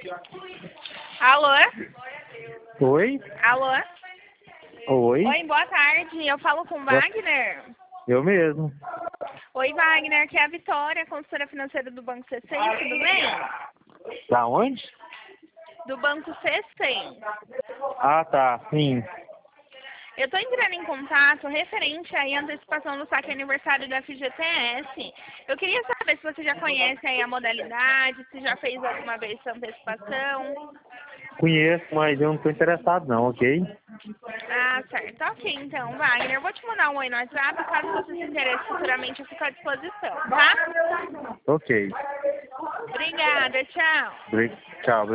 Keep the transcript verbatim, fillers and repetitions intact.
Alô? Oi? Alô? Oi? Oi, boa tarde. Eu falo com o Boa- Wagner. Eu mesmo. Oi, Wagner. Aqui é a Vitória, consultora financeira do Banco C cem. Tudo bem? Da onde? Do Banco C cem. Ah, tá. Sim. Eu estou entrando em contato referente aí à antecipação do saque aniversário da F G T S. Eu queria saber se você já conhece aí a modalidade, se já fez alguma vez essa antecipação. Conheço, mas eu não tô interessado não, ok? Ah, certo. Ok, então, Wagner. Eu vou te mandar um oi no WhatsApp. Caso você se interesse futuramente, eu fico à disposição, tá? Ok. Obrigada. Tchau. Bri- Tchau.